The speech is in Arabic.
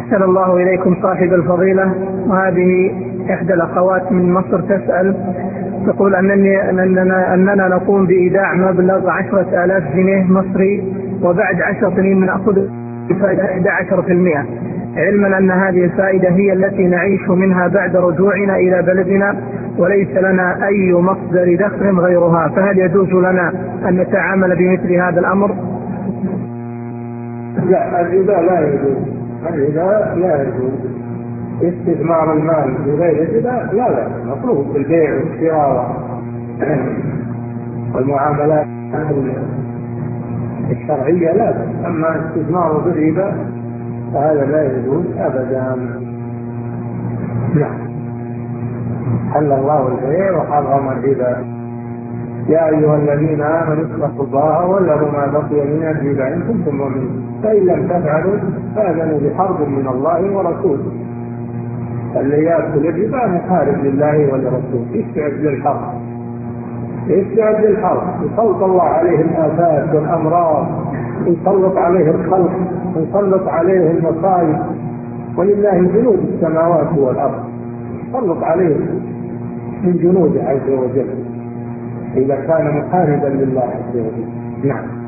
أحسن الله إليكم صاحب الفضيلة. وهذه إحدى الأخوات من مصر تسأل، تقول أننا نقوم بإيداع مبلغ 10,000 جنيه مصري، وبعد 10 سنين نأخذ فائدة 11%، علما أن هذه الفائدة هي التي نعيش منها بعد رجوعنا إلى بلدنا، وليس لنا أي مصدر دخل غيرها، فهل يجوز لنا أن نتعامل بمثل هذا الأمر؟ لا، الربا لا يجوز. الربا لا يجوز. استثمار المال بغير الربا لا، مطلوب بالبيع والشراء والمعاملات الشرعية لا. أما استثمار بالربا فهذا لا يجوز أبدا. نعم. حل الله البيع وحرم الربا. يا أيها الذين آمنوا اتقوا الله وذروا ما بقي من الربا إن كنتم مؤمنين، فإن لم تفعلوا فآذنوا بحرب من الله ورسوله. اللي يأكل الربا محارب لله ولرسوله، يستعد للحرب، يستعد للحرب. يسلط الله عليه الآفات والأمراض، يسلط عليه الخلق، يسلط عليه المصائب، ولله جنود السماوات والأرض، يسلط عليه من جنوده عز وجل إذا كان محاربا لله عز وجل. نعم.